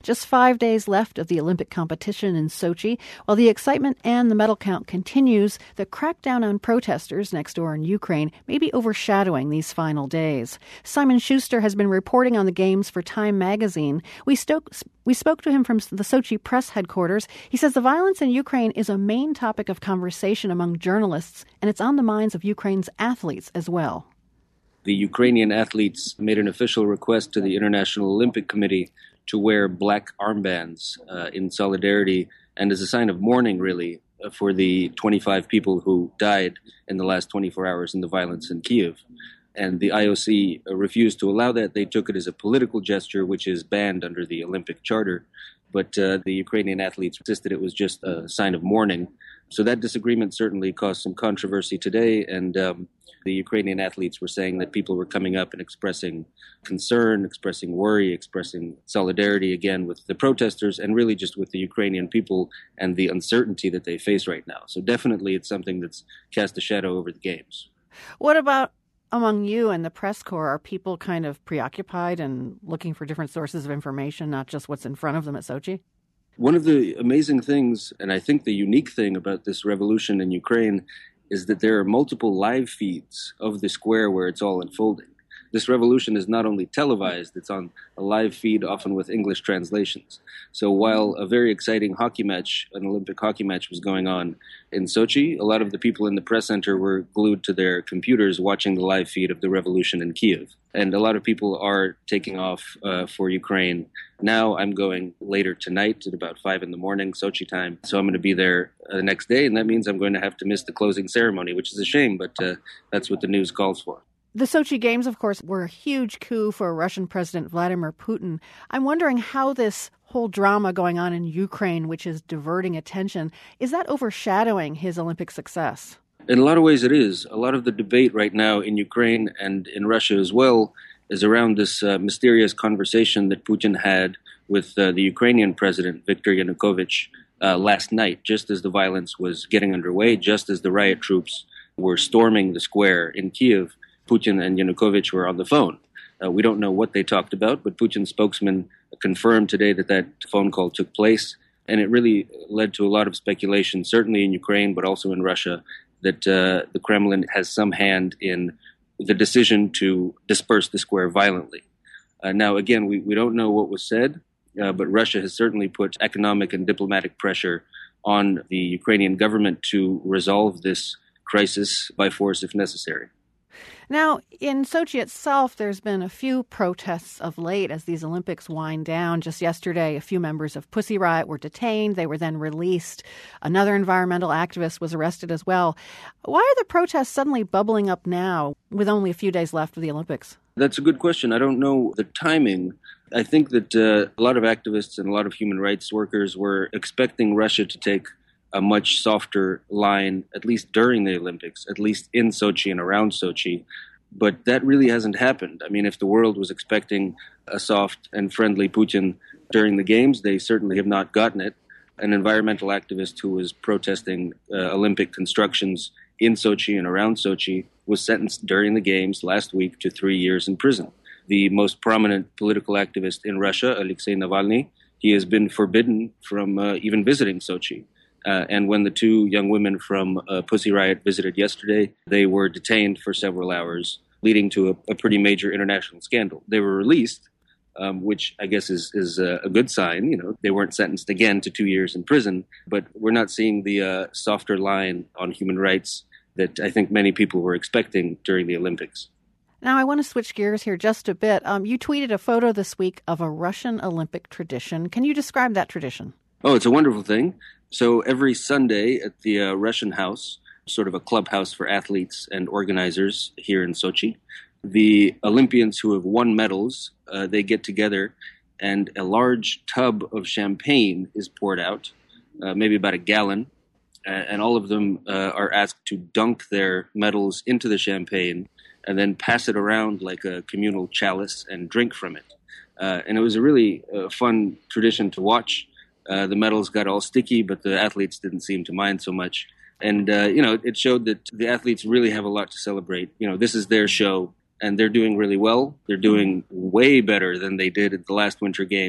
Just 5 days left of the Olympic competition in Sochi. While the excitement and the medal count continues, the crackdown on protesters next door in Ukraine may be overshadowing these final days. Simon Schuster has been reporting on the games for Time magazine. We spoke to him from the Sochi press headquarters. He says the violence in Ukraine is a main topic of conversation among journalists, and it's on the minds of Ukraine's athletes as well. The Ukrainian athletes made an official request to the International Olympic Committee to wear black armbands in solidarity and as a sign of mourning, really, for the 25 people who died in the last 24 hours in the violence in Kyiv. And the IOC refused to allow that. They took it as a political gesture, which is banned under the Olympic Charter. But the Ukrainian athletes insisted it was just a sign of mourning. So that disagreement certainly caused some controversy today. And the Ukrainian athletes were saying that people were coming up and expressing concern, expressing worry, expressing solidarity again with the protesters and really just with the Ukrainian people and the uncertainty that they face right now. So definitely it's something that's cast a shadow over the games. What about among you and the press corps? Are people kind of preoccupied and looking for different sources of information, not just what's in front of them at Sochi? One of the amazing things, and I think the unique thing about this revolution in Ukraine, is that there are multiple live feeds of the square where it's all unfolding. This revolution is not only televised, it's on a live feed, often with English translations. So while a very exciting hockey match, an Olympic hockey match, was going on in Sochi, a lot of the people in the press center were glued to their computers watching the live feed of the revolution in Kyiv. And a lot of people are taking off for Ukraine. Now I'm going later tonight at about 5 a.m, Sochi time. So I'm going to be there the next day, and that means I'm going to have to miss the closing ceremony, which is a shame, but that's what the news calls for. The Sochi Games, of course, were a huge coup for Russian President Vladimir Putin. I'm wondering how this whole drama going on in Ukraine, which is diverting attention, is that overshadowing his Olympic success? In a lot of ways it is. A lot of the debate right now in Ukraine and in Russia as well is around this mysterious conversation that Putin had with the Ukrainian president, Viktor Yanukovych, last night, just as the violence was getting underway, just as the riot troops were storming the square in Kyiv. Putin and Yanukovych were on the phone. We don't know what they talked about, but Putin's spokesman confirmed today that that phone call took place. And it really led to a lot of speculation, certainly in Ukraine, but also in Russia, that the Kremlin has some hand in the decision to disperse the square violently. Now, again, we don't know what was said, but Russia has certainly put economic and diplomatic pressure on the Ukrainian government to resolve this crisis by force if necessary. Now, in Sochi itself, there's been a few protests of late as these Olympics wind down. Just yesterday, a few members of Pussy Riot were detained. They were then released. Another environmental activist was arrested as well. Why are the protests suddenly bubbling up now with only a few days left of the Olympics? That's a good question. I don't know the timing. I think that a lot of activists and a lot of human rights workers were expecting Russia to take a much softer line, at least during the Olympics, at least in Sochi and around Sochi. But that really hasn't happened. I mean, if the world was expecting a soft and friendly Putin during the Games, they certainly have not gotten it. An environmental activist who was protesting Olympic constructions in Sochi and around Sochi was sentenced during the Games last week to 3 years in prison. The most prominent political activist in Russia, Alexei Navalny, he has been forbidden from even visiting Sochi. And when the two young women from Pussy Riot visited yesterday, they were detained for several hours, leading to a pretty major international scandal. They were released, which I guess is a good sign. You know, they weren't sentenced again to 2 years in prison, but we're not seeing the softer line on human rights that I think many people were expecting during the Olympics. Now, I want to switch gears here just a bit. You tweeted a photo this week of a Russian Olympic tradition. Can you describe that tradition? Oh, it's a wonderful thing. So every Sunday at the Russian House, sort of a clubhouse for athletes and organizers here in Sochi, the Olympians who have won medals, they get together and a large tub of champagne is poured out, maybe about a gallon, and all of them are asked to dunk their medals into the champagne and then pass it around like a communal chalice and drink from it. And it was a really fun tradition to watch. The medals got all sticky, but the athletes didn't seem to mind so much. And, it showed that the athletes really have a lot to celebrate. You know, this is their show, and they're doing really well. They're doing way better than they did at the last Winter Games.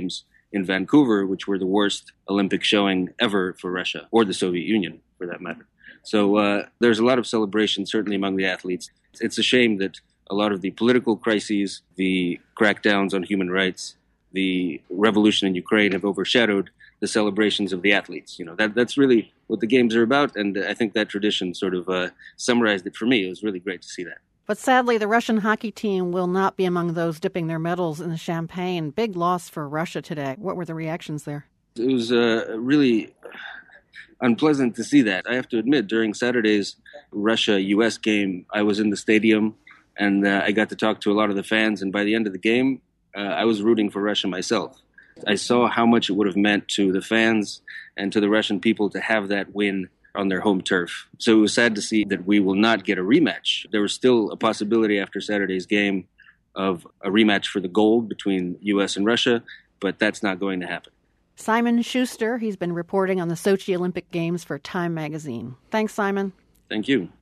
in Vancouver, which were the worst Olympic showing ever for Russia, or the Soviet Union, for that matter. So there's a lot of celebration, certainly among the athletes. It's a shame that a lot of the political crises, the crackdowns on human rights, the revolution in Ukraine have overshadowed the celebrations of the athletes. That's really what the games are about, and I think that tradition sort of summarized it for me. It was really great to see that. But sadly, the Russian hockey team will not be among those dipping their medals in the champagne. Big loss for Russia today. What were the reactions there? It was really unpleasant to see that. I have to admit, during Saturday's Russia-US game, I was in the stadium, and I got to talk to a lot of the fans, and by the end of the game, I was rooting for Russia myself. I saw how much it would have meant to the fans and to the Russian people to have that win on their home turf. So it was sad to see that we will not get a rematch. There was still a possibility after Saturday's game of a rematch for the gold between U.S. and Russia, but that's not going to happen. Simon Schuster, he's been reporting on the Sochi Olympic Games for Time magazine. Thanks, Simon. Thank you.